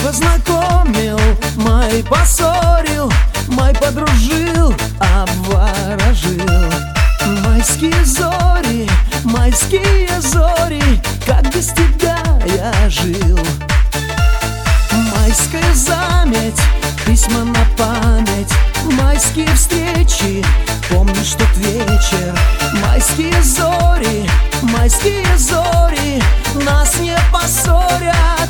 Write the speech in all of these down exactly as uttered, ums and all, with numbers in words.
познакомил, май поссорил, май подружил, обворожил. Майские зори, майские зори, как без тебя я жил. Майская заметь, письма на память, майские встречи, помнишь тот вечер. Майские зори, майские зори, нас не поссорят,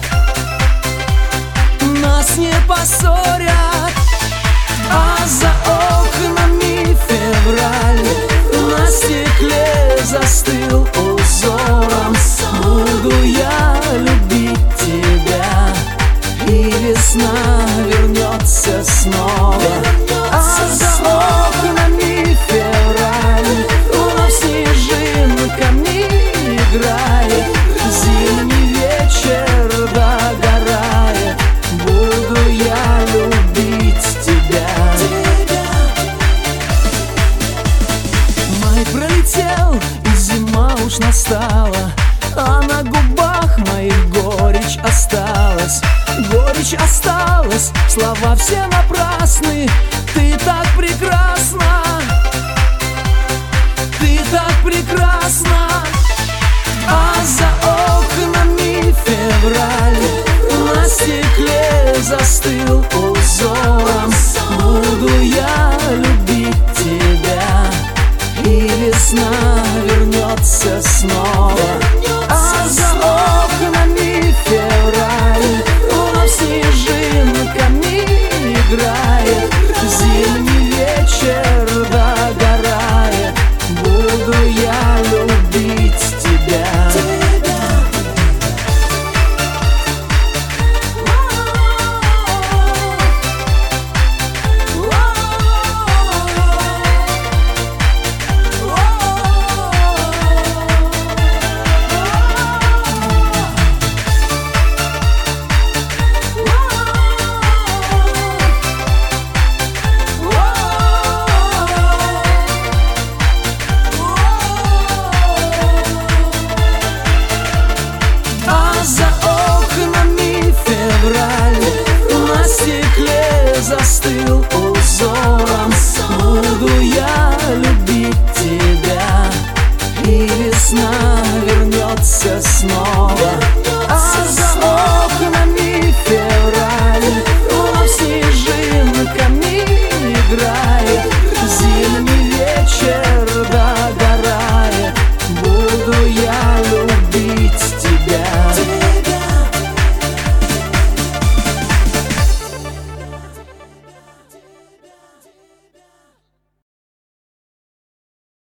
нас не поссорят. А за окнами февраль на стекле застыл узором. Буду я любить тебя, и весна вернется снова. А за окнами февраль вновь снежинками играет. Зимний вечер догорает, буду я любить тебя. Май пролетел, и зима уж настала, а на губах моих горечь осталась. Горечь осталась, слова все напрасны. Ты так прекрасна, ты так прекрасна. А за окнами февраль на стекле застыл узором. Буду я любить тебя, и весна вернется снова. А за окнами февраль вновь снежинками играет. Зимний вечер догорает, буду я любить тебя. На стекле застыл узором. Буду я любить тебя, и весна вернется снова. А за окнами февраль вновь снежинками играет.